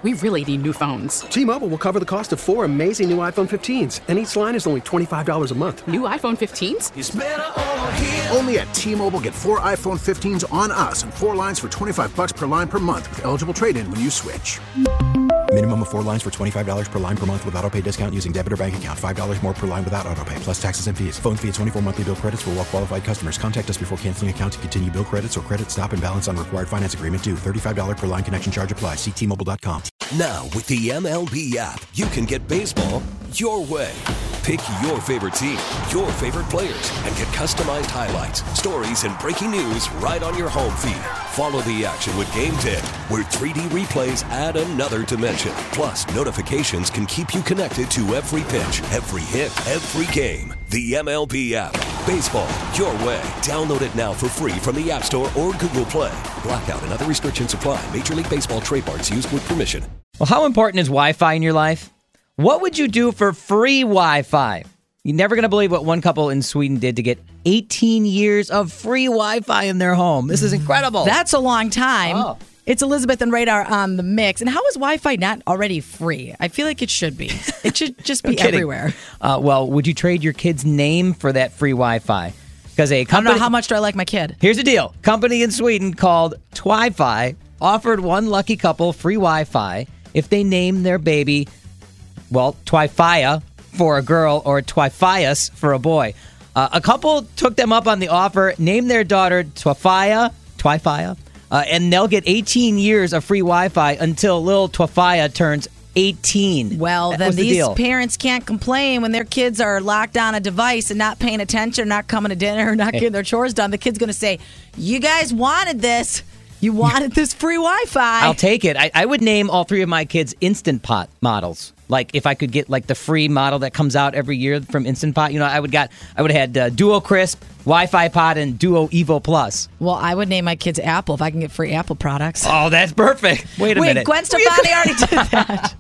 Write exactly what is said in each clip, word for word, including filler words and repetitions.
We really need new phones. T-Mobile will cover the cost of four amazing new iPhone fifteens, and each line is only twenty-five dollars a month. New iPhone fifteens? It's better over here. Only at T-Mobile, get four iPhone fifteens on us and four lines for twenty-five dollars per line per month with eligible trade-in when you switch. Minimum of four lines for twenty-five dollars per line per month with autopay discount using debit or bank account. five dollars more per line without autopay, plus taxes and fees. Phone fee at twenty-four monthly bill credits for well-qualified customers. Contact us before canceling account to continue bill credits or credit stop and balance on required finance agreement due. thirty-five dollars per line connection charge applies. See T Mobile dot com. Now, with the M L B app, you can get baseball your way. Pick your favorite team, your favorite players, and get customized highlights, stories, and breaking news right on your home feed. Follow the action with Game Day, where three D replays add another dimension. Plus, notifications can keep you connected to every pitch, every hit, every game. The M L B app. Baseball your way. Download it now for free from the App Store or Google Play. Blackout and other restrictions apply. Major League Baseball trademarks used with permission. Well, how important is Wi-Fi in your life? What would you do for free Wi-Fi? You're never going to believe what one couple in Sweden did to get eighteen years of free Wi-Fi in their home. This is incredible. That's a long time. Oh. It's Elizabeth and Radar on the mix. And how is Wi-Fi not already free? I feel like it should be. It should just be everywhere. Uh, well, would you trade your kid's name for that free Wi-Fi? Because a company, I don't know how much do I like my kid. Here's the deal. Company in Sweden called Twi-Fi offered one lucky couple free Wi-Fi if they name their baby, well, Twi-Fia for a girl or Twi-Fias for a boy. Uh, a couple took them up on the offer, named their daughter Twi-Fia, Twi-Fia, uh, and they'll get eighteen years of free Wi-Fi until little Twi-Fia turns eighteen. Well, That then was the these deal. parents can't complain when their kids are locked on a device and not paying attention, not coming to dinner, not getting their chores done. The kid's going to say, you guys wanted this. You wanted this free Wi-Fi. I'll take it. I, I would name all three of my kids Instant Pot models. Like if I could get like the free model that comes out every year from Instant Pot, you know, I would got I would have had uh, Duo Crisp, Wi-Fi Pot, and Duo Evo Plus. Well, I would name my kids Apple if I can get free Apple products. Oh, that's perfect. Wait a Wait, minute. Gwen Stefani already did that.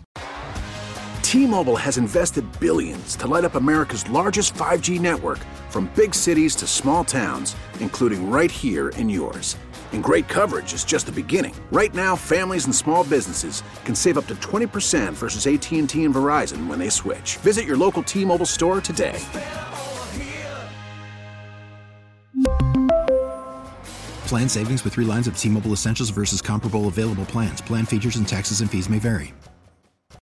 T-Mobile has invested billions to light up America's largest five G network, from big cities to small towns, including right here in yours. And great coverage is just the beginning. Right now, families and small businesses can save up to twenty percent versus A T and T and Verizon when they switch. Visit your local T-Mobile store today. Plan savings with three lines of T-Mobile Essentials versus comparable available plans. Plan features and taxes and fees may vary.